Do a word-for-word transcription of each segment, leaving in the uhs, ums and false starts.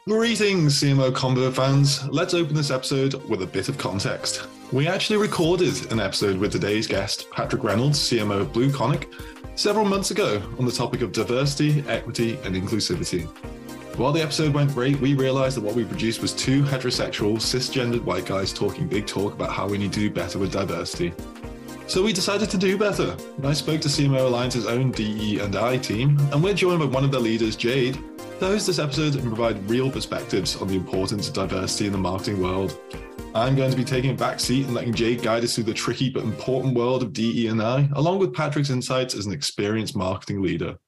Greetings, C M O Convo fans. Let's open this episode with a bit of context. We actually recorded an episode with today's guest, Patrick Reynolds, C M O of BlueConic, several months ago on the topic of diversity, equity, and inclusivity. While the episode went great, we realized that what we produced was two heterosexual, cisgendered white guys talking big talk about how we need to do better with diversity. So we decided to do better. I spoke to C M O Alliance's own D E and I team, and we're joined by one of their leaders, Jade, to host this episode and provide real perspectives on the importance of diversity in the marketing world. I'm going to be taking a back seat and letting Jade guide us through the tricky but important world of D E and I, along with Patrick's insights as an experienced marketing leader.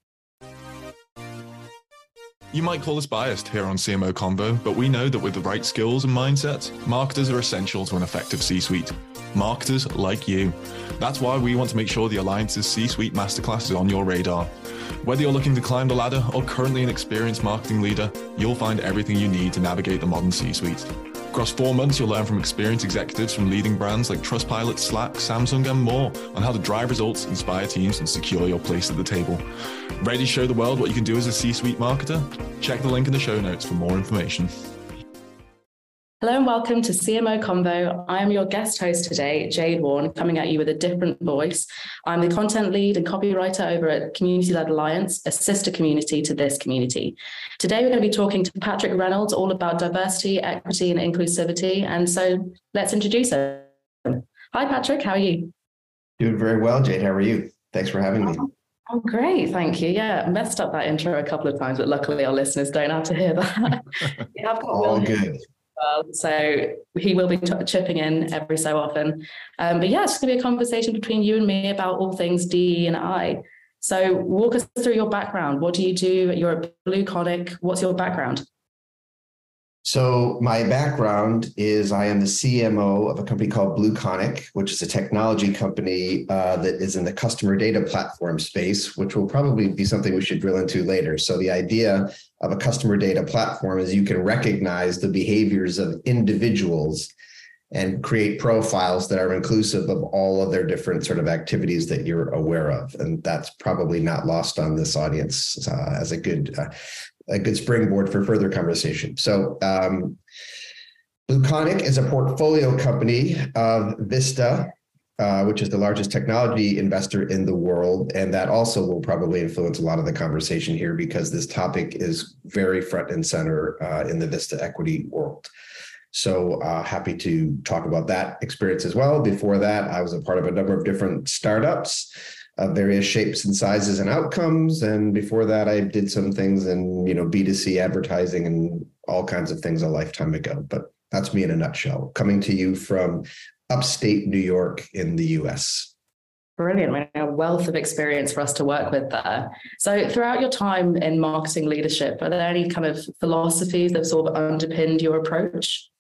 You might call us biased here on C M O Convo, but we know that with the right skills and mindsets, marketers are essential to an effective C-suite. Marketers like you. That's why we want to make sure the Alliance's C-suite masterclass is on your radar. Whether you're looking to climb the ladder or currently an experienced marketing leader, you'll find everything you need to navigate the modern C-suite. Across four months, you'll learn from experienced executives from leading brands like Trustpilot, Slack, Samsung, and more on how to drive results, inspire teams, and secure your place at the table. Ready to show the world what you can do as a C-suite marketer? Check the link in the show notes for more information. Hello and welcome to C M O Convo. I am your guest host today, Jade Warren, coming at you with a different voice. I'm the content lead and copywriter over at Community-Led Alliance, a sister community to this community. Today, we're going to be talking to Patrick Reynolds all about diversity, equity, and inclusivity. And so let's introduce him. Hi, Patrick. How are you? Doing very well, Jade. How are you? Thanks for having me. Oh, great. Thank you. Yeah, messed up that intro a couple of times, but luckily our listeners don't have to hear that. We have got all good. Well, so he will be t- chipping in every so often. Um, but yeah, it's going to be a conversation between you and me about all things D E and I. So walk us through your background. What do you do? You're at BlueConic. What's your background? So my background is I am the C M O of a company called BlueConic, which is a technology company uh, that is in the customer data platform space, which will probably be something we should drill into later. So the idea of a customer data platform is you can recognize the behaviors of individuals and create profiles that are inclusive of all of their different sort of activities that you're aware of. And that's probably not lost on this audience uh, as a good uh, a good springboard for further conversation. So um, BlueConic is a portfolio company of Vista, uh, which is the largest technology investor in the world. And that also will probably influence a lot of the conversation here because this topic is very front and center uh, in the Vista equity world. So uh, happy to talk about that experience as well. Before that, I was a part of a number of different startups of various shapes and sizes and outcomes. And before that, I did some things in, you know, B two C advertising and all kinds of things a lifetime ago. But that's me in a nutshell, coming to you from upstate New York in the U S. Brilliant. A wealth of experience for us to work with there. So throughout your time in marketing leadership, are there any kind of philosophies that sort of underpinned your approach?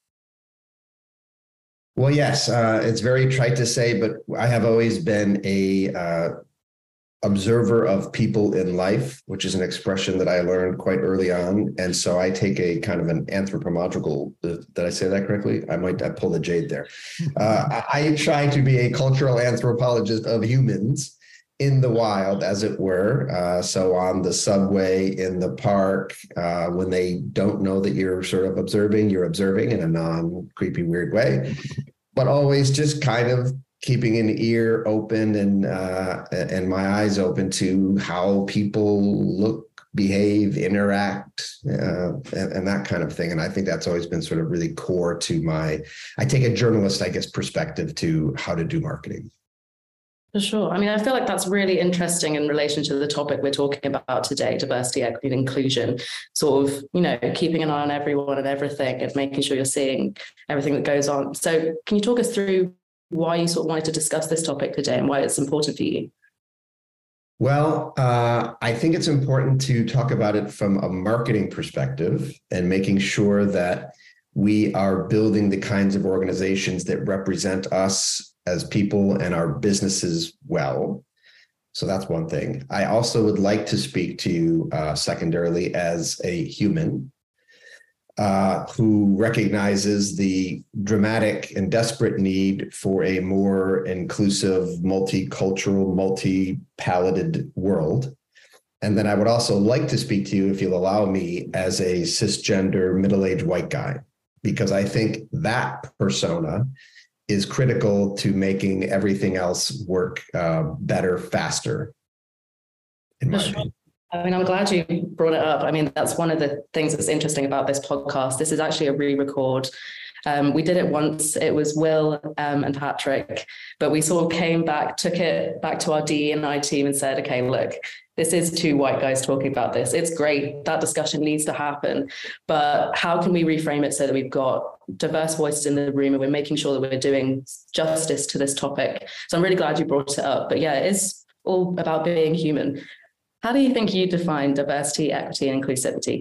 Well, yes, uh, it's very trite to say, but I have always been a uh, observer of people in life, which is an expression that I learned quite early on. And so I take a kind of an anthropological, did I say that correctly? I might I pull the Jade there. Uh, I try to be a cultural anthropologist of humans in the wild, as it were. Uh, so on the subway, in the park, uh, when they don't know that you're sort of observing, you're observing in a non-creepy, weird way, but always just kind of keeping an ear open and uh, and my eyes open to how people look, behave, interact, uh, and, and that kind of thing. And I think that's always been sort of really core to my, I take a journalist, I guess, perspective to how to do marketing. For sure. I mean, I feel like that's really interesting in relation to the topic we're talking about today, diversity, equity, and inclusion, sort of, you know, keeping an eye on everyone and everything and making sure you're seeing everything that goes on. So can you talk us through why you sort of wanted to discuss this topic today and why it's important for you? Well, uh, I think it's important to talk about it from a marketing perspective and making sure that we are building the kinds of organizations that represent us as people and our businesses well. So that's one thing. I also would like to speak to you uh, secondarily as a human uh, who recognizes the dramatic and desperate need for a more inclusive, multicultural, multi-palated world. And then I would also like to speak to you, if you'll allow me, as a cisgender middle-aged white guy, because I think that persona is critical to making everything else work uh, better, faster, in my opinion. I mean, I'm glad you brought it up. I mean, that's one of the things that's interesting about this podcast. This is actually a re-record. Um, we did it once. It was Will um, and Patrick, but we sort of came back, took it back to our D E and I team and said, okay, look, this is two white guys talking about this. It's great. That discussion needs to happen. But how can we reframe it so that we've got diverse voices in the room and we're making sure that we're doing justice to this topic? So I'm really glad you brought it up. But yeah, it is all about being human. How do you think you define diversity, equity, and inclusivity?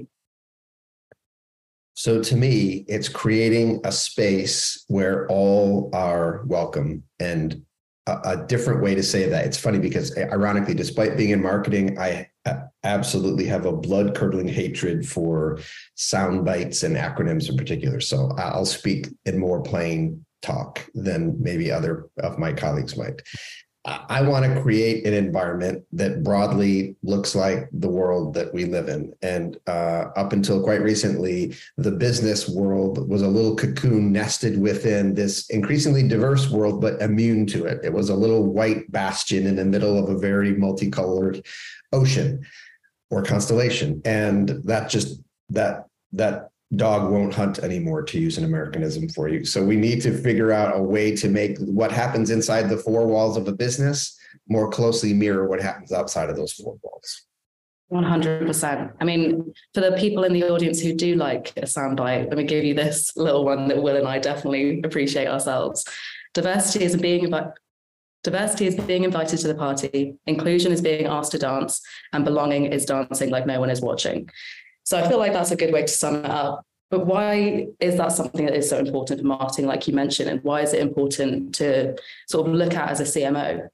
So to me, it's creating a space where all are welcome. And a, a different way to say that, it's funny because ironically, despite being in marketing, I absolutely have a blood-curdling hatred for sound bites and acronyms in particular. So I'll speak in more plain talk than maybe other of my colleagues might. I want to create an environment that broadly looks like the world that we live in. And uh, up until quite recently, the business world was a little cocoon nested within this increasingly diverse world, but immune to it. It was a little white bastion in the middle of a very multicolored ocean or constellation. And that just, that, that dog won't hunt anymore, to use an Americanism for you. So we need to figure out a way to make what happens inside the four walls of a business more closely mirror what happens outside of those four walls. one hundred percent. I mean, for the people in the audience who do like a soundbite, let me give you this little one that Will and I definitely appreciate ourselves. Diversity is being invited. Diversity is being invited to the party. Inclusion is being asked to dance, and belonging is dancing like no one is watching. So I feel like that's a good way to sum it up. But why is that something that is so important for marketing, like you mentioned, and why is it important to sort of look at as a C M O?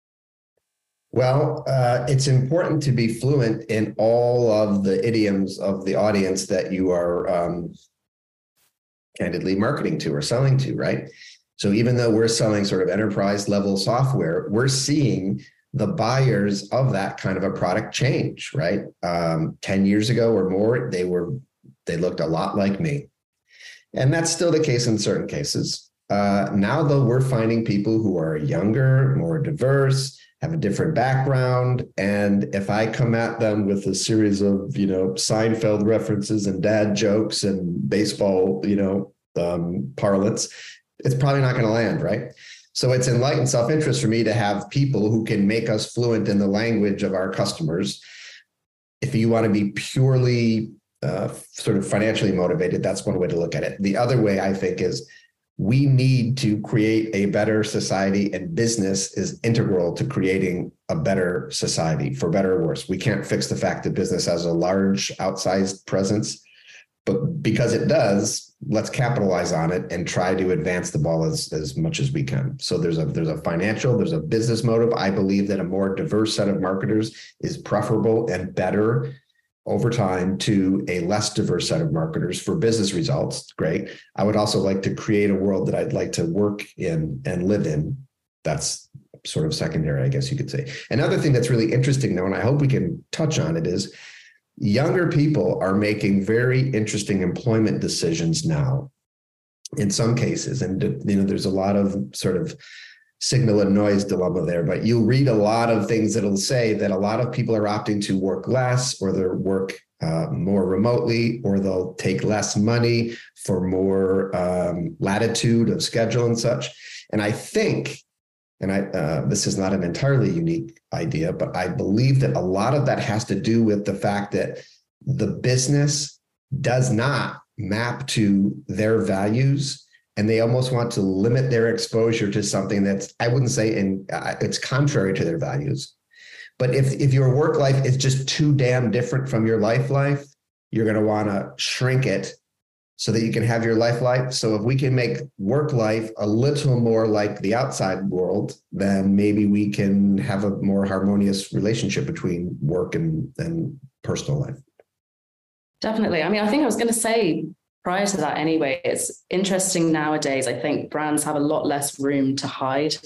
Well, uh, it's important to be fluent in all of the idioms of the audience that you are um, candidly marketing to or selling to, right? So even though we're selling sort of enterprise level software, we're seeing the buyers of that kind of a product change, right? Um, ten years ago or more, they were, they looked a lot like me. And that's still the case in certain cases. Uh, now, though, we're finding people who are younger, more diverse, have a different background. And if I come at them with a series of, you know, Seinfeld references and dad jokes and baseball, you know, um, parlance, it's probably not going to land, right? So it's enlightened self-interest for me to have people who can make us fluent in the language of our customers. If you want to be purely uh, sort of financially motivated, that's one way to look at it. The other way, I think, is we need to create a better society, and business is integral to creating a better society, for better or worse. We can't fix the fact that business has a large outsized presence, but because it does, let's capitalize on it and try to advance the ball as, as much as we can. So there's a there's a financial, there's a business motive. I believe that a more diverse set of marketers is preferable and better over time to a less diverse set of marketers for business results. Great. I would also like to create a world that I'd like to work in and live in. That's sort of secondary, I guess you could say. Another thing that's really interesting, though, and I hope we can touch on it, is younger people are making very interesting employment decisions now in some cases. And, you know, there's a lot of sort of signal and noise dilemma there, but you'll read a lot of things that'll say that a lot of people are opting to work less, or they'll work uh, more remotely, or they'll take less money for more um, latitude of schedule and such. And I think, and I, uh, this is not an entirely unique idea, but I believe that a lot of that has to do with the fact that the business does not map to their values, and they almost want to limit their exposure to something that's, I wouldn't say in, uh, it's contrary to their values. But if, if your work life is just too damn different from your life life, you're going to want to shrink it so that you can have your life life. So if we can make work life a little more like the outside world, then maybe we can have a more harmonious relationship between work and, and personal life. Definitely. I mean, I think I was going to say prior to that anyway, it's interesting nowadays. I think brands have a lot less room to hide.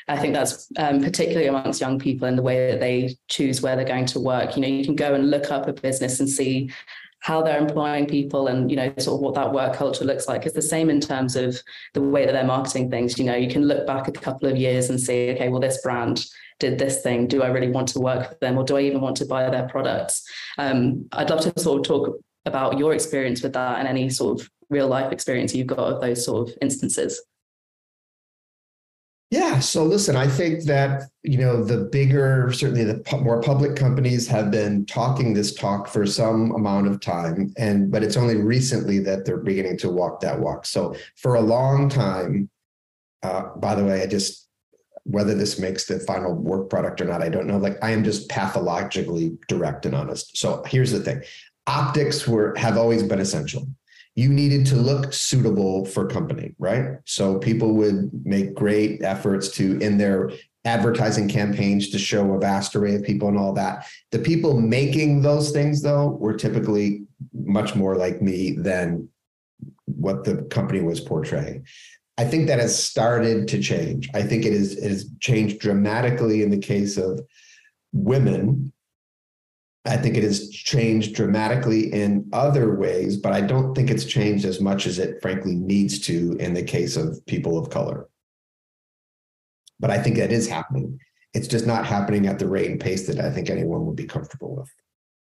I think that's um, particularly amongst young people in the way that they choose where they're going to work. You know, you can go and look up a business and see how they're employing people and, you know, sort of what that work culture looks like. It's the same in terms of the way that they're marketing things. You know, you can look back a couple of years and see, okay, well, this brand did this thing. Do I really want to work for them, or do I even want to buy their products? Um, I'd love to sort of talk about your experience with that and any sort of real life experience you've got of those sort of instances. Yeah. So listen, I think that, you know, the bigger, certainly the pu- more public companies have been talking this talk for some amount of time, and but it's only recently that they're beginning to walk that walk. So for a long time, uh, by the way, I just, whether this makes the final work product or not, I don't know. Like, I am just pathologically direct and honest. So here's the thing. Optics were have always been essential. You needed to look suitable for company, right? So people would make great efforts to, in their advertising campaigns, to show a vast array of people and all that. The people making those things, though, were typically much more like me than what the company was portraying. I think that has started to change. I think it is it has changed dramatically in the case of women. I think it has changed dramatically in other ways, but I don't think it's changed as much as it frankly needs to in the case of people of color. But I think that is happening. It's just not happening at the rate and pace that I think anyone would be comfortable with.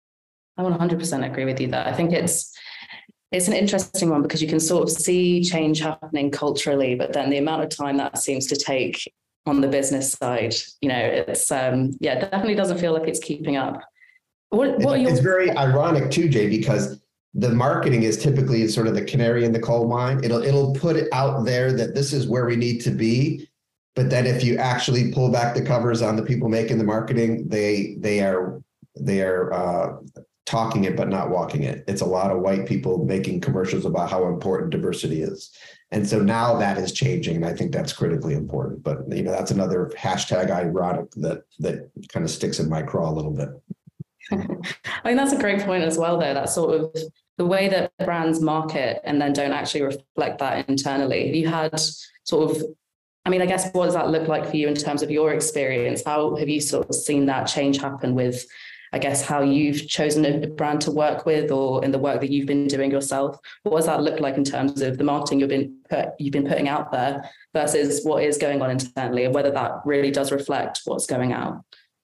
I one hundred percent agree with you there. I think it's it's an interesting one because you can sort of see change happening culturally, but then the amount of time that seems to take on the business side, you know, it's um, yeah, it definitely doesn't feel like it's keeping up. What, what it's, your- it's very ironic too, Jay, because the marketing is typically sort of the canary in the coal mine. It'll it'll put it out there that this is where we need to be, but then if you actually pull back the covers on the people making the marketing, they they are they are uh, talking it but not walking it. It's a lot of white people making commercials about how important diversity is, and so now that is changing, and I think that's critically important. But you know, that's another hashtag ironic that that kind of sticks in my craw a little bit. I mean, that's a great point as well, though. That sort of the way that brands market and then don't actually reflect that internally. Have you had sort of, I mean, I guess, what does that look like for you in terms of your experience? How have you sort of seen that change happen with, I guess, how you've chosen a brand to work with, or in the work that you've been doing yourself? What does that look like in terms of the marketing you've been put, you've been putting out there versus what is going on internally, and whether that really does reflect what's going out?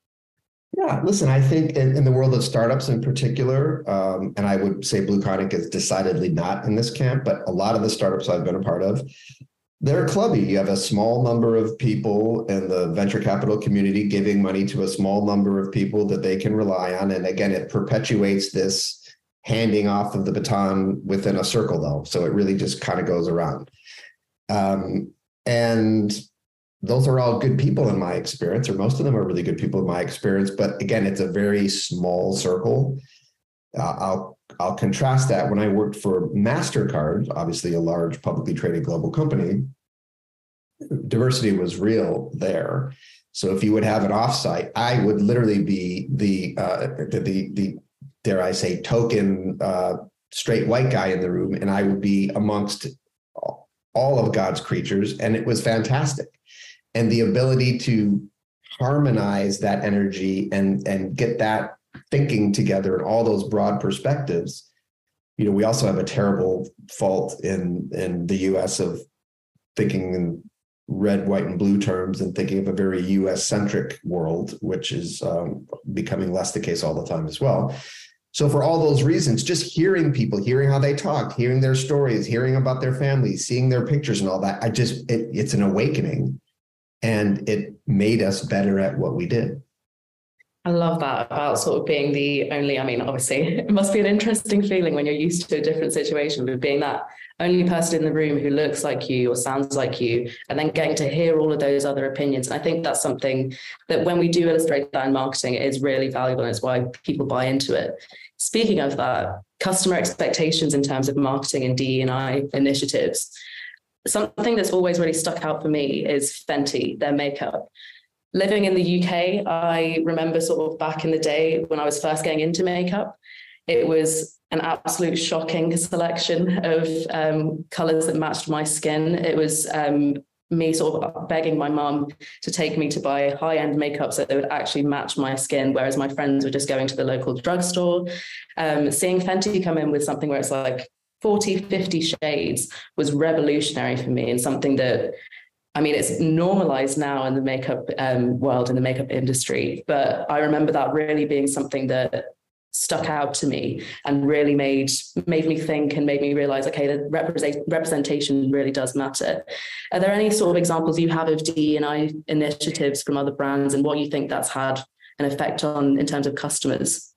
Yeah, listen, I think in, in the world of startups in particular, um, and I would say BlueConic is decidedly not in this camp, but a lot of the startups I've been a part of, they're clubby. You have a small number of people in the venture capital community giving money to a small number of people that they can rely on. And again, it perpetuates this handing off of the baton within a circle, though. So it really just kind of goes around. Um, and those are all good people in my experience, or most of them are really good people in my experience. But again, it's a very small circle. Uh, I'll I'll contrast that when I worked for MasterCard, obviously a large publicly traded global company. Diversity was real there. So if you would have an offsite, I would literally be the uh, the, the the dare I say token uh, straight white guy in the room, and I would be amongst all of God's creatures, and it was fantastic. And the ability to harmonize that energy and, and get that thinking together and all those broad perspectives. You know, we also have a terrible fault in, in the U S of thinking in red, white, and blue terms and thinking of a very U S centric world, which is um, becoming less the case all the time as well. So for all those reasons, just hearing people, hearing how they talk, hearing their stories, hearing about their families, seeing their pictures and all that, I just, it, it's an awakening. And it made us better at what we did. I love that about sort of being the only, I mean, obviously, it must be an interesting feeling when you're used to a different situation, but being that only person in the room who looks like you or sounds like you, and then getting to hear all of those other opinions. And I think that's something that when we do illustrate that in marketing, it is really valuable, and it's why people buy into it. Speaking of that, customer expectations in terms of marketing and D E I initiatives. Something that's always really stuck out for me is Fenty, their makeup. Living in the U K, I remember sort of back in the day when I was first getting into makeup, it was an absolute shocking selection of um, colors that matched my skin. It was um, me sort of begging my mum to take me to buy high-end makeup so they would actually match my skin, whereas my friends were just going to the local drugstore. Um, seeing Fenty come in with something where it's like forty, fifty shades was revolutionary for me, and something that, I mean, it's normalized now in the makeup um, world, in the makeup industry. But I remember that really being something that stuck out to me and really made made me think and made me realize, okay, the represent, representation really does matter. Are there any sort of examples you have of D E and I initiatives from other brands and what you think that's had an effect on in terms of customers?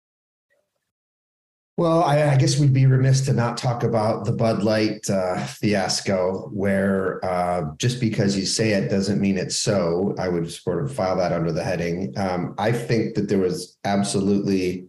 Well, I, I guess we'd be remiss to not talk about the Bud Light uh, fiasco, where uh, just because you say it doesn't mean it's so. I would sort of file that under the heading. Um, I think that there was absolutely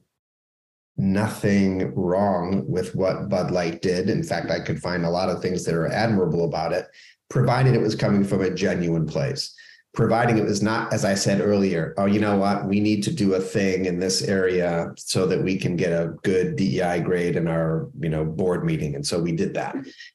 nothing wrong with what Bud Light did. In fact, I could find a lot of things that are admirable about it, provided it was coming from a genuine place. Providing it was not, as I said earlier, oh, you know what, we need to do a thing in this area so that we can get a good D E I grade in our, you know, board meeting. And so we did that.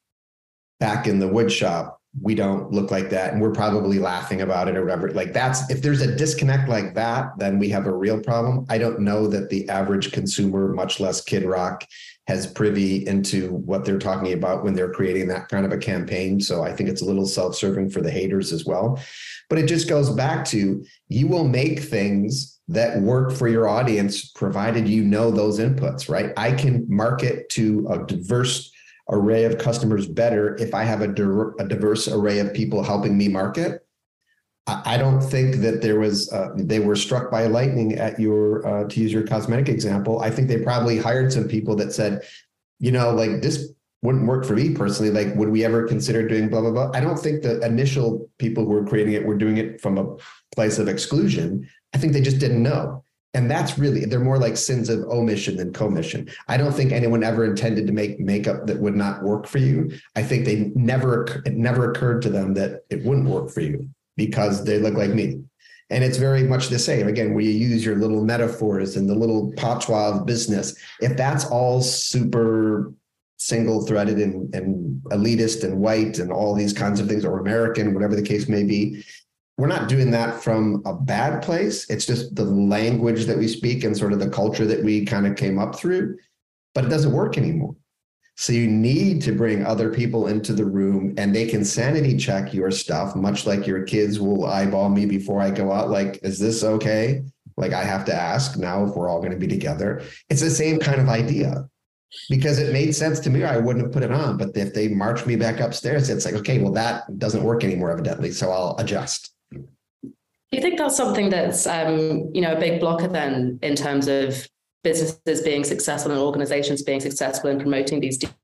Back in the wood shop, we don't look like that. And we're probably laughing about it or whatever. Like that's, if there's a disconnect like that, then we have a real problem. I don't know that the average consumer, much less Kid Rock, has privy into what they're talking about when they're creating that kind of a campaign. So I think it's a little self-serving for the haters as well. But it just goes back to, you will make things that work for your audience, provided you know those inputs, right? I can market to a diverse array of customers better if I have a, di- a diverse array of people helping me market. I, I don't think that there was, uh, they were struck by lightning at your, uh, to use your cosmetic example. I think they probably hired some people that said, you know, like this wouldn't work for me personally. Like, would we ever consider doing blah, blah, blah? I don't think the initial people who were creating it were doing it from a place of exclusion. I think they just didn't know. And that's really, they're more like sins of omission than commission. I don't think anyone ever intended to make makeup that would not work for you. I think they never, it never occurred to them that it wouldn't work for you because they look like me. And it's very much the same. Again, where you use your little metaphors and the little patois of business. If that's all super single threaded and, and elitist and white and all these kinds of things, or American, whatever the case may be, we're not doing that from a bad place. It's just the language that we speak and sort of the culture that we kind of came up through, but it doesn't work anymore. So you need to bring other people into the room and they can sanity check your stuff, much like your kids will eyeball me before I go out. Like, is this okay? Like I have to ask now if we're all going to be together. It's the same kind of idea. Because it made sense to me, I wouldn't have put it on. But if they march me back upstairs, it's like, okay, well, that doesn't work anymore, evidently. So I'll adjust. Do you think that's something that's, um, you know, a big blocker then in terms of businesses being successful and organizations being successful in promoting these D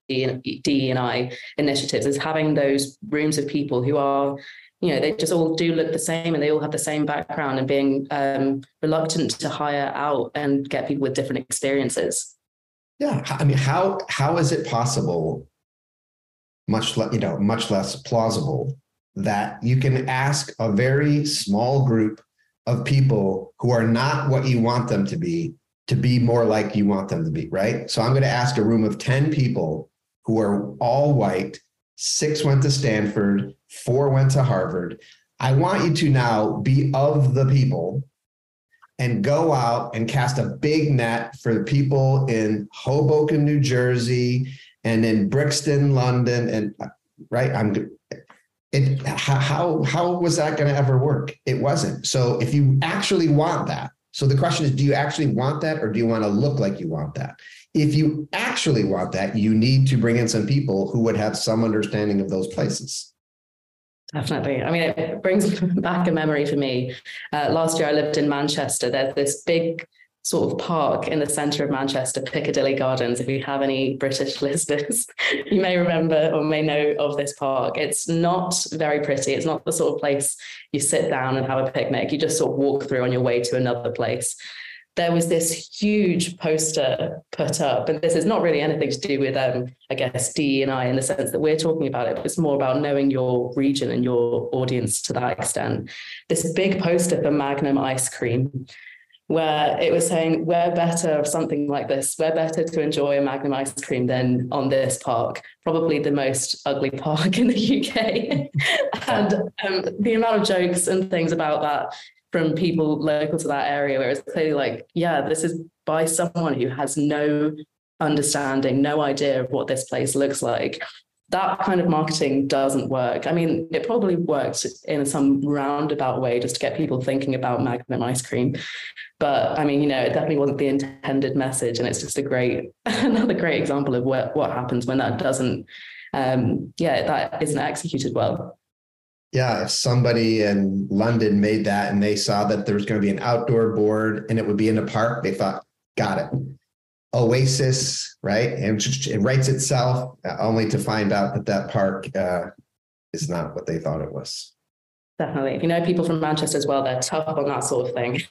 E and I initiatives, is having those rooms of people who are, you know, they just all do look the same and they all have the same background, and being um, reluctant to hire out and get people with different experiences? Yeah, I mean, how how is it possible, much le- you know, much less plausible, that you can ask a very small group of people who are not what you want them to be to be more like you want them to be, right? So I'm going to ask a room of ten people who are all white, six went to Stanford, four went to Harvard. I want you to now be of the people and go out and cast a big net for the people in Hoboken, New Jersey, and in Brixton, London, and right. I'm it. How how was that going to ever work? It wasn't. So if you actually want that, so the question is, do you actually want that, or do you want to look like you want that? If you actually want that, you need to bring in some people who would have some understanding of those places. Definitely. I mean, it brings back a memory for me. Uh, last year, I lived in Manchester. There's this big sort of park in the centre of Manchester, Piccadilly Gardens. If you have any British listeners, you may remember or may know of this park. It's not very pretty. It's not the sort of place you sit down and have a picnic. You just sort of walk through on your way to another place. There was this huge poster put up, and this is not really anything to do with, um, I guess, D E and I in the sense that we're talking about it. It's more about knowing your region and your audience to that extent. This big poster for Magnum ice cream where it was saying, where better something like this, where better to enjoy a Magnum ice cream than on this park, probably the most ugly park in the U K. And um, the amount of jokes and things about that from people local to that area, where it's clearly like, yeah, this is by someone who has no understanding, no idea of what this place looks like. That kind of marketing doesn't work. I mean, it probably worked in some roundabout way just to get people thinking about Magnum ice cream. But I mean, you know, it definitely wasn't the intended message. And it's just a great, another great example of what, what happens when that doesn't, um, yeah, that isn't executed well. Yeah, if somebody in London made that and they saw that there was going to be an outdoor board and it would be in the park, they thought, got it. Oasis, right? And it writes itself, only to find out that that park uh, is not what they thought it was. Definitely. You know, people from Manchester as well, they're tough on that sort of thing.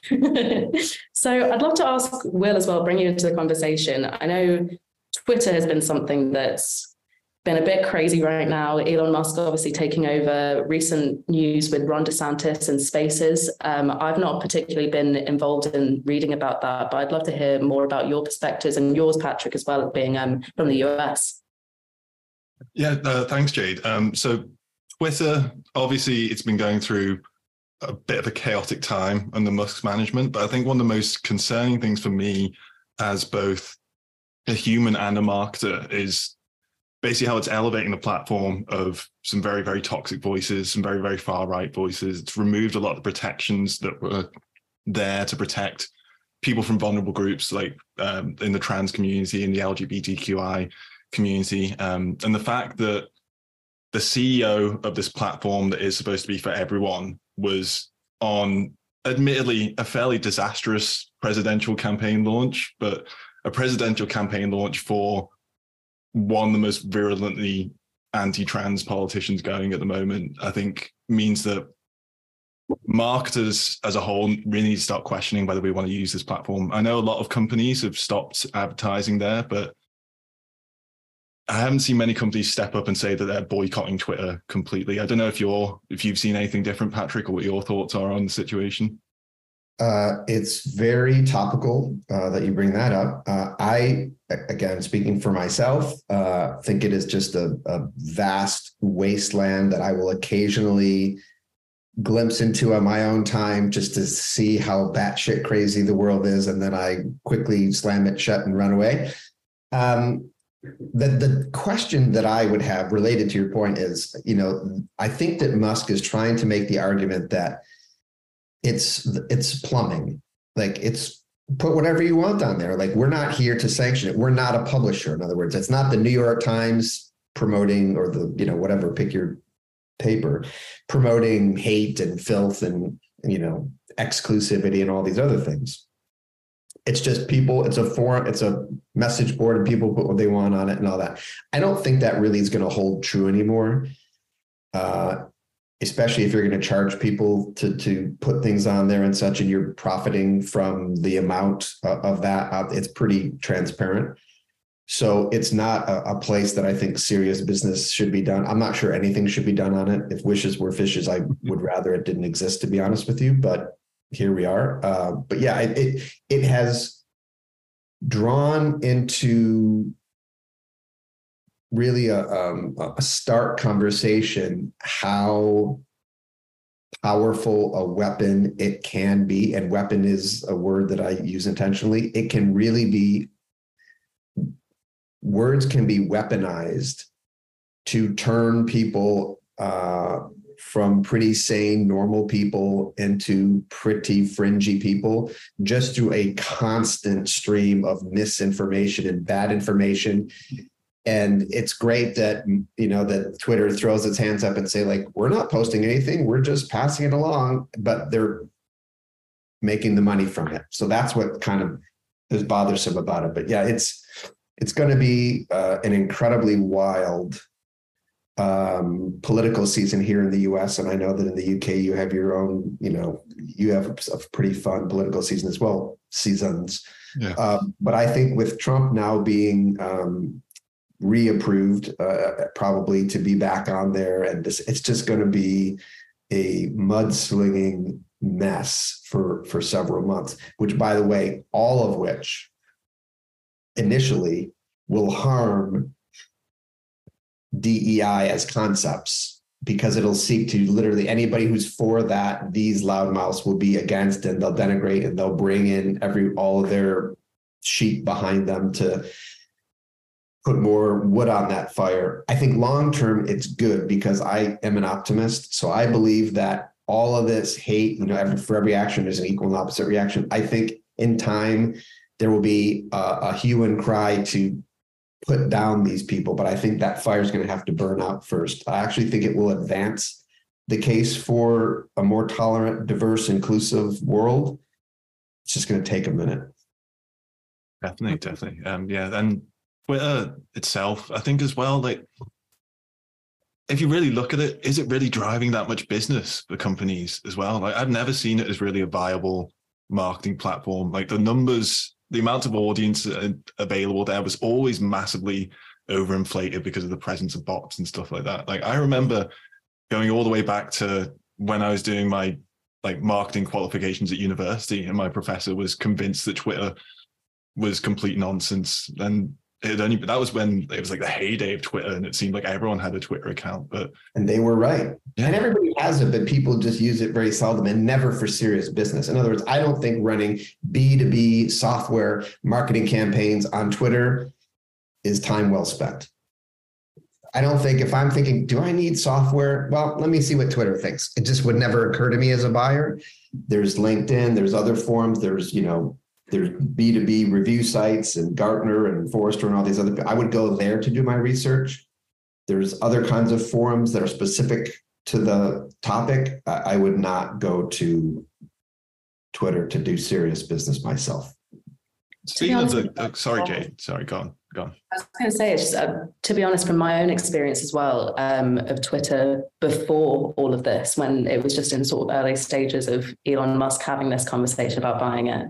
So I'd love to ask Will as well, bring you into the conversation. I know Twitter has been something that's been a bit crazy right now. Elon Musk obviously taking over, recent news with Ron DeSantis and Spaces. Um, I've not particularly been involved in reading about that, but I'd love to hear more about your perspectives and yours, Patrick, as well, being um, from the U S. Yeah, uh, thanks, Jade. Um, so Twitter, obviously, it's been going through a bit of a chaotic time under Musk's management, but I think one of the most concerning things for me as both a human and a marketer is basically how it's elevating the platform of some very, very toxic voices, some very, very far right voices. It's removed a lot of the protections that were there to protect people from vulnerable groups, like um, in the trans community, in the L G B T Q I community. Um, and the fact that the C E O of this platform that is supposed to be for everyone was on, admittedly, a fairly disastrous presidential campaign launch, but a presidential campaign launch for one of the most virulently anti-trans politicians going at the moment, I think means that marketers as a whole really need to start questioning whether we want to use this platform. I know a lot of companies have stopped advertising there, but I haven't seen many companies step up and say that they're boycotting Twitter completely. I don't know if you're, if you've seen anything different, Patrick, or what your thoughts are on the situation. Uh, it's very topical uh, that you bring that up. Uh, I, again, speaking for myself, uh, think it is just a, a vast wasteland that I will occasionally glimpse into on my own time just to see how batshit crazy the world is. And then I quickly slam it shut and run away. Um, the, the question that I would have related to your point is, you know, I think that Musk is trying to make the argument that It's it's plumbing, like it's put whatever you want on there. Like, we're not here to sanction it. We're not a publisher. In other words, it's not the New York Times promoting, or the, you know, whatever, pick your paper, promoting hate and filth and, you know, exclusivity and all these other things. It's just people, it's a forum, it's a message board, and people put what they want on it and all that. I don't think that really is going to hold true anymore. Uh, especially if you're going to charge people to, to put things on there and such, and you're profiting from the amount of that. It's pretty transparent. So it's not a, a place that I think serious business should be done. I'm not sure anything should be done on it. If wishes were fishes, I would rather it didn't exist, to be honest with you, but here we are. Uh, but yeah, it, it, it has drawn into really a, um, a stark conversation how powerful a weapon it can be. And weapon is a word that I use intentionally. It can really be, words can be weaponized to turn people uh, from pretty sane, normal people into pretty fringy people, just through a constant stream of misinformation and bad information. And it's great that, you know, that Twitter throws its hands up and say, like, we're not posting anything, we're just passing it along, but they're making the money from it. So that's what kind of is bothersome about it. But yeah, it's it's going to be uh, an incredibly wild um, political season here in the U S. And I know that in the U K, you have your own, you know, you have a pretty fun political season as well, seasons. Yeah. Um, but I think with Trump now being um, reapproved, uh, probably to be back on there, and this, it's just going to be a mudslinging mess for, for several months, which, by the way, all of which initially will harm D E I as concepts, because it'll seek to literally anybody who's for that, these loudmouths will be against, and they'll denigrate, and they'll bring in every all of their sheep behind them to put more wood on that fire. I think long term it's good, because I am an optimist. So I believe that all of this hate, you know, every, for every action there's an equal and opposite reaction. I think in time there will be a, a hue and cry to put down these people, but I think that fire is going to have to burn out first. I actually think it will advance the case for a more tolerant, diverse, inclusive world. It's just going to take a minute. Definitely, definitely. Um, yeah, and Twitter itself, I think as well, like, if you really look at it, is it really driving that much business for companies as well? Like, I've never seen it as really a viable marketing platform. Like, the numbers, the amount of audience available there was always massively overinflated because of the presence of bots and stuff like that. Like, I remember going all the way back to when I was doing my like marketing qualifications at university, and my professor was convinced that Twitter was complete nonsense. And it only that was when it was like the heyday of Twitter, and it seemed like everyone had a Twitter account. But and they were right. Yeah. And everybody has it, but people just use it very seldom and never for serious business. In other words, I don't think running B two B software marketing campaigns on Twitter is time well spent. I don't think, if I'm thinking, do I need software? Well, let me see what Twitter thinks. It just would never occur to me as a buyer. There's LinkedIn, there's other forums, there's, you know, there's B two B review sites and Gartner and Forrester and all these other, I would go there to do my research. There's other kinds of forums that are specific to the topic. I would not go to Twitter to do serious business myself. Speaking of the, uh, sorry, Jade, sorry, go on, go on. I was going to say, it's just, uh, to be honest, from my own experience as well, um, of Twitter before all of this, when it was just in sort of early stages of Elon Musk having this conversation about buying it,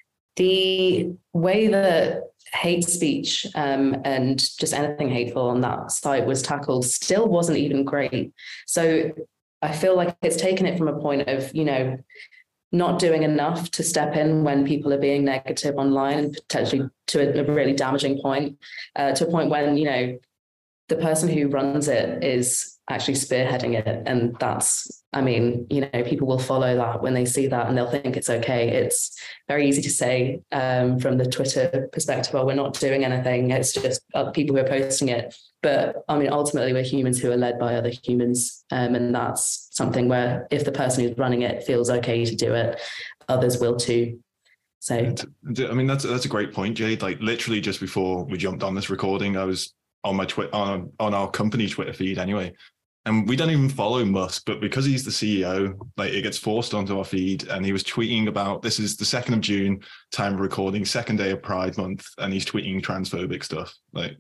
the way that hate speech um, and just anything hateful on that site was tackled still wasn't even great. So I feel like it's taken it from a point of, you know, not doing enough to step in when people are being negative online, and potentially to a, a really damaging point, uh, to a point when, you know, the person who runs it is actually spearheading it. And that's, I mean, you know, people will follow that when they see that, and they'll think it's okay. It's very easy to say um, from the Twitter perspective, well, we're not doing anything. It's just other people who are posting it. But I mean, ultimately, we're humans who are led by other humans. Um, and that's something where if the person who's running it feels okay to do it, others will too. So, I mean, that's that's a great point, Jade. Like, literally just before we jumped on this recording, I was on my Twitter, on, on our company Twitter feed anyway. And we don't even follow Musk, but because he's the C E O, like, it gets forced onto our feed. And he was tweeting about, this is the second of June, time of recording, second day of Pride Month, and he's tweeting transphobic stuff. Like,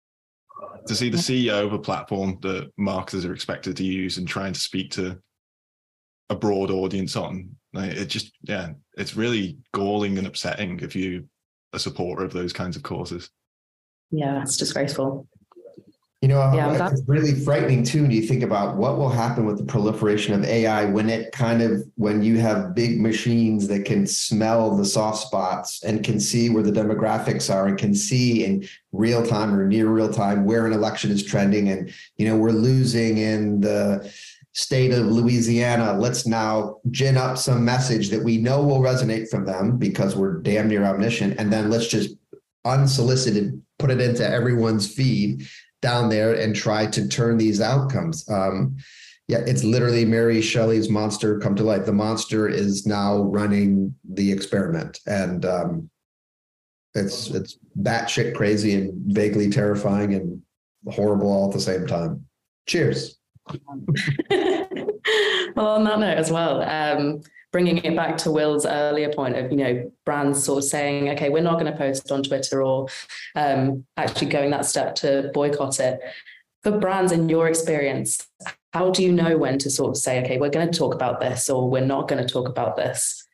to see the C E O of a platform that marketers are expected to use and trying to speak to a broad audience on, like, it just, yeah, it's really galling and upsetting if you're a supporter of those kinds of causes. Yeah, it's disgraceful. You know, yeah, it's really frightening too when you think about what will happen with the proliferation of A I when it kind of, when you have big machines that can smell the soft spots and can see where the demographics are and can see in real time or near real time where an election is trending. And, you know, we're losing in the state of Louisiana. Let's now gin up some message that we know will resonate from them because we're damn near omniscient. And then let's just unsolicited put it into everyone's feed down there and try to turn these outcomes. Um, yeah, it's literally Mary Shelley's monster come to life. The monster is now running the experiment, and um, it's it's batshit crazy and vaguely terrifying and horrible all at the same time. Cheers. Well, on that note as well, um, bringing it back to Will's earlier point of, you know, brands sort of saying, okay, we're not going to post on Twitter, or um, actually going that step to boycott it. For brands, in your experience, how do you know when to sort of say, okay, we're going to talk about this, or we're not going to talk about this?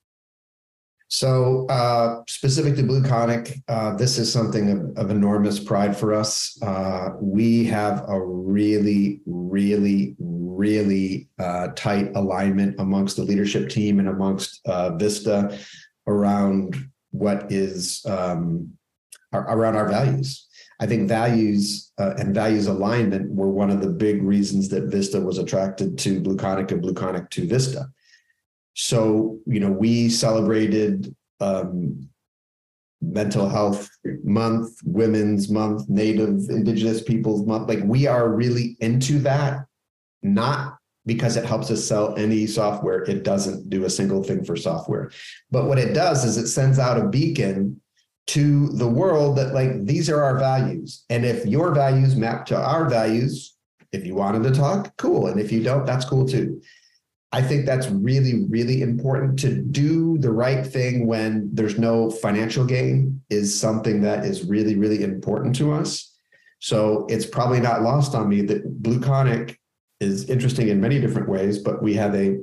So uh, specific to BlueConic, uh, this is something of, of enormous pride for us. Uh, we have a really, really, really uh, tight alignment amongst the leadership team and amongst uh, Vista around what is um, around our values. I think values uh, and values alignment were one of the big reasons that Vista was attracted to BlueConic and BlueConic to Vista. So, you know, we celebrated um, Mental Health Month, Women's Month, Native Indigenous Peoples Month. Like, we are really into that, not because it helps us sell any software. It doesn't do a single thing for software. But what it does is it sends out a beacon to the world that, like, these are our values. And if your values map to our values, if you wanted to talk, cool. And if you don't, that's cool too. I think that's really, really important. To do the right thing when there's no financial gain is something that is really, really important to us. So it's probably not lost on me that BlueConic is interesting in many different ways, but we have a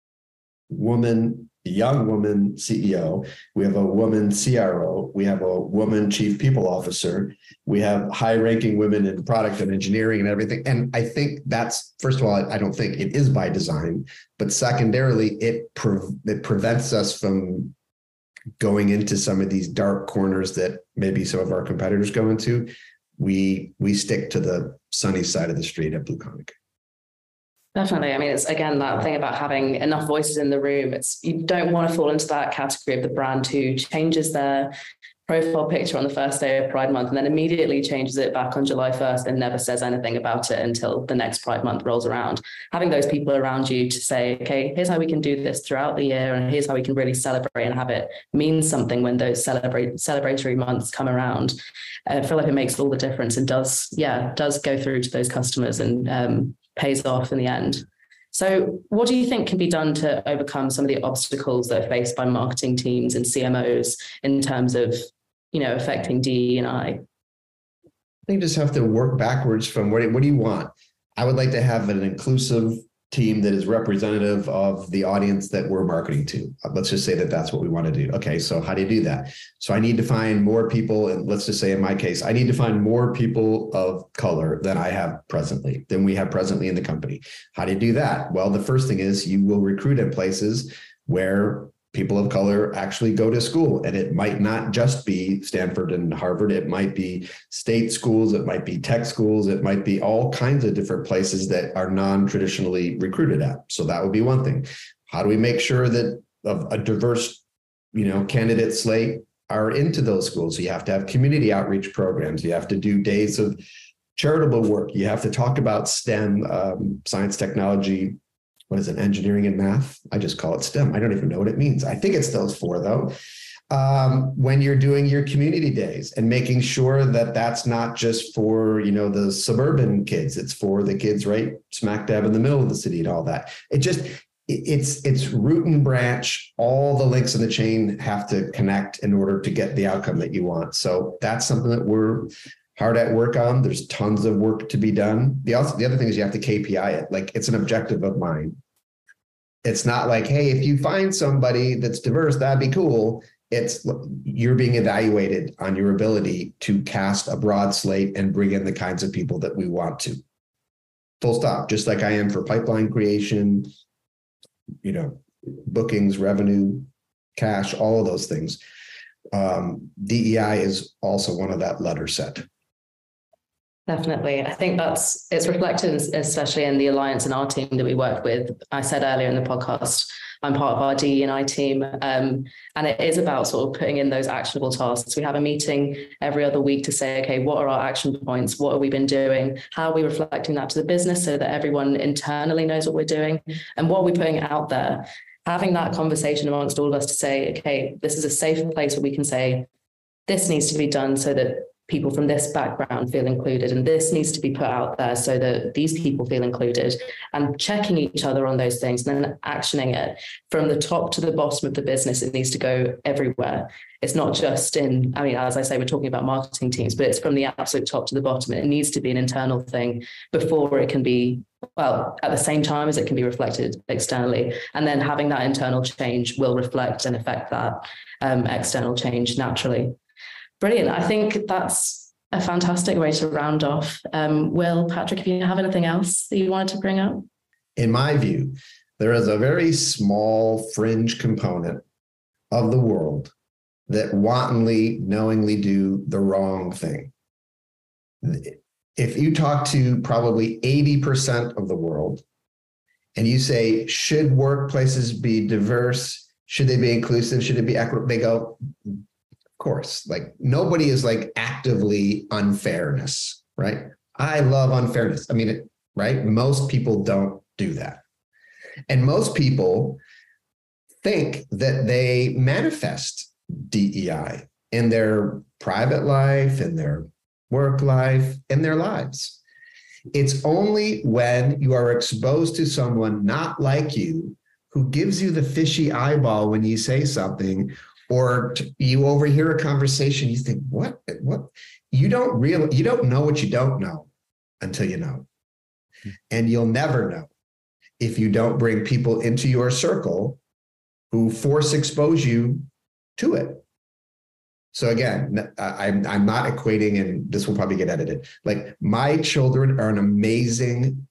woman, a young woman C E O, we have a woman C R O, we have a woman chief people officer, we have high-ranking women in product and engineering and everything. And I think that's, first of all, I don't think it is by design, but secondarily, it, pre- it prevents us from going into some of these dark corners that maybe some of our competitors go into. We, we stick to the sunny side of the street at BlueConic. Definitely. I mean, it's, again, that thing about having enough voices in the room. It's, you don't want to fall into that category of the brand who changes their profile picture on the first day of Pride Month and then immediately changes it back on July first and never says anything about it until the next Pride Month rolls around. Having those people around you to say, okay, here's how we can do this throughout the year, and here's how we can really celebrate and have it mean something when those celebrate celebratory months come around. I feel like it makes all the difference and does, yeah, does go through to those customers and um, pays off in the end. So what do you think can be done to overcome some of the obstacles that are faced by marketing teams and C M Os in terms of, you know, affecting D E and I? I think you just have to work backwards from what, what do you want? I would like to have an inclusive team that is representative of the audience that we're marketing to. Let's just say that that's what we want to do. Okay, so how do you do that? So I need to find more people, and let's just say in my case, I need to find more people of color than I have presently, than we have presently in the company. How do you do that? Well, the first thing is you will recruit in places where people of color actually go to school. And it might not just be Stanford and Harvard. It might be state schools. It might be tech schools. It might be all kinds of different places that are non-traditionally recruited at. So that would be one thing. How do we make sure that a diverse, you know, candidate slate are into those schools? So you have to have community outreach programs. You have to do days of charitable work. You have to talk about STEM, um, science, technology, what is it, engineering and math? I just call it STEM. I don't even know what it means. I think it's those four, though. Um, when you're doing your community days and making sure that that's not just for, you know, the suburban kids, it's for the kids right smack dab in the middle of the city and all that. It just, it's, it's root and branch. All the links in the chain have to connect in order to get the outcome that you want. So that's something that we're hard at work on. There's tons of work to be done. The, also, the other thing is you have to K P I it. Like, it's an objective of mine. It's not like, hey, if you find somebody that's diverse, that'd be cool. It's you're being evaluated on your ability to cast a broad slate and bring in the kinds of people that we want to. Full stop. Just like I am for pipeline creation, you know, bookings, revenue, cash, all of those things. Um, D E I is also one of that letter set. Definitely. I think that's, it's reflected especially in the alliance and our team that we work with. I said earlier in the podcast, I'm part of our D E and I team, um, and it is about sort of putting in those actionable tasks. We have a meeting every other week to say, okay, what are our action points? What have we been doing? How are we reflecting that to the business so that everyone internally knows what we're doing? And what are we putting out there? Having that conversation amongst all of us to say, okay, this is a safe place where we can say, this needs to be done so that people from this background feel included, and this needs to be put out there so that these people feel included, and checking each other on those things and then actioning it from the top to the bottom of the business. It needs to go everywhere. It's not just in, I mean, as I say, we're talking about marketing teams, but it's from the absolute top to the bottom. It needs to be an internal thing before it can be, well, at the same time as it can be reflected externally. And then having that internal change will reflect and affect that um, external change naturally. Brilliant. I think that's a fantastic way to round off. Um, Will, Patrick, if you have anything else that you wanted to bring up? in my view, there is a very small fringe component of the world that wantonly, knowingly do the wrong thing. If you talk to probably eighty percent of the world and you say, should workplaces be diverse? Should they be inclusive? Should it be equitable? They go, of course. Like, nobody is like actively unfairness, right? I love unfairness. I mean, it, right? Most people don't do that. And most people think that they manifest D E I in their private life, in their work life, in their lives. It's only when you are exposed to someone not like you who gives you the fishy eyeball when you say something, or you overhear a conversation, you think, what, what? You don't really, you don't know what you don't know until you know. And you'll never know if you don't bring people into your circle who force expose you to it. So again, I'm, I'm not equating, and this will probably get edited. Like, my children are an amazing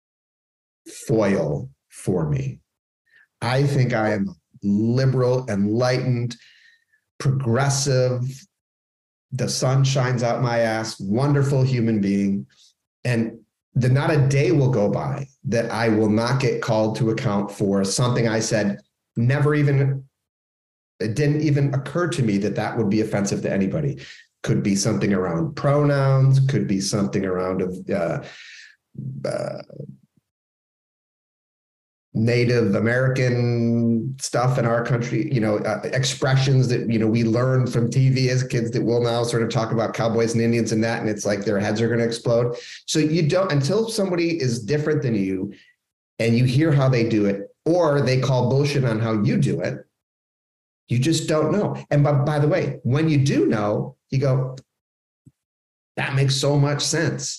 foil for me. I think I am liberal, enlightened, progressive, the sun shines out my ass, wonderful human being. And the, not a day will go by that I will not get called to account for something I said. Never even, it didn't even occur to me that that would be offensive to anybody. Could be something around pronouns, could be something around uh, uh, Native American stuff in our country, you know, uh, expressions that, you know, we learned from T V as kids that will now sort of talk about cowboys and Indians and that, and it's like their heads are going to explode. So you don't, until somebody is different than you and you hear how they do it, or they call bullshit on how you do it, you just don't know. And by, by the way, when you do know, you go, that makes so much sense.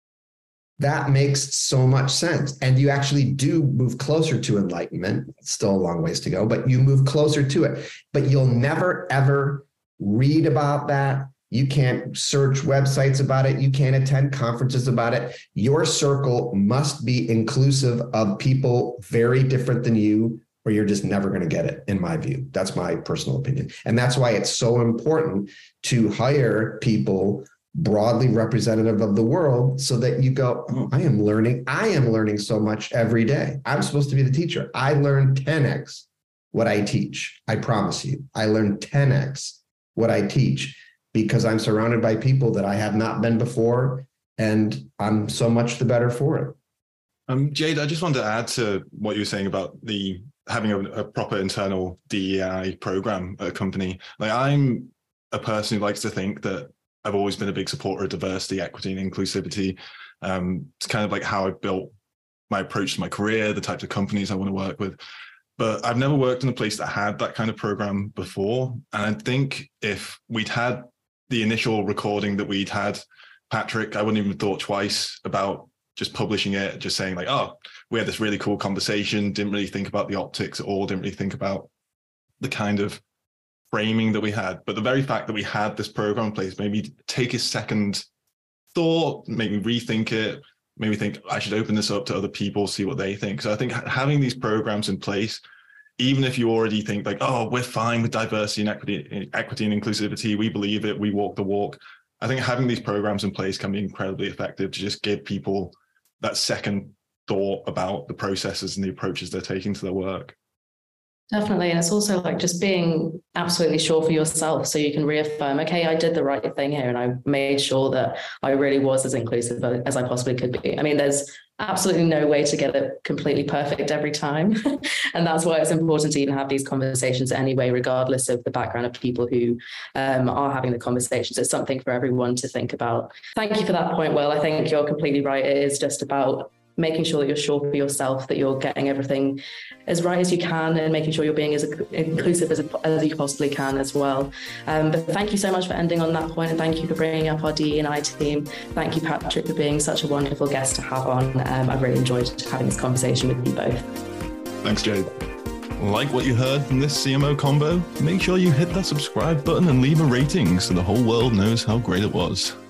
That makes so much sense. And you actually do move closer to enlightenment. It's still a long ways to go, but you move closer to it. But you'll never, ever read about that. You can't search websites about it. You can't attend conferences about it. Your circle must be inclusive of people very different than you, or you're just never going to get it, in my view. That's my personal opinion. And that's why it's so important to hire people broadly representative of the world, so that you go, oh, I am learning. I am learning so much every day. I'm supposed to be the teacher. I learn ten X what I teach. I promise you, I learn ten X what I teach because I'm surrounded by people that I have not been before, and I'm so much the better for it. Um, Jade, I just wanted to add to what you were saying about the having a, a proper internal D E I program at a company. Like, I'm a person who likes to think that I've always been a big supporter of diversity, equity, and inclusivity. Um, it's kind of like how I built my approach to my career, the types of companies I want to work with. But I've never worked in a place that had that kind of program before. And I think if we'd had the initial recording that we'd had, Patrick, I wouldn't even have thought twice about just publishing it, just saying like, oh, we had this really cool conversation, didn't really think about the optics at all, didn't really think about the kind of framing that we had. But the very fact that we had this program in place made me take a second thought, make me rethink it, made me think I should open this up to other people, see what they think. So I think having these programs in place, even if you already think like, oh, we're fine with diversity and equity, equity and inclusivity, we believe it, we walk the walk. I think having these programs in place can be incredibly effective to just give people that second thought about the processes and the approaches they're taking to their work. Definitely. And it's also like just being absolutely sure for yourself, so you can reaffirm, okay, I did the right thing here and I made sure that I really was as inclusive as I possibly could be. I mean, there's absolutely no way to get it completely perfect every time. And that's why it's important to even have these conversations anyway, regardless of the background of people who um, are having the conversations. It's something for everyone to think about. Thank you for that point, Will. I think you're completely right. It is just about making sure that you're sure for yourself that you're getting everything as right as you can, and making sure you're being as inclusive as, as you possibly can as well. Um, but thank you so much for ending on that point, and thank you for bringing up our D E I team. Thank you, Patrick, for being such a wonderful guest to have on. Um, I've really enjoyed having this conversation with you both. Thanks, Jade. Like what you heard from this C M O combo? Make sure you hit that subscribe button and leave a rating so the whole world knows how great it was.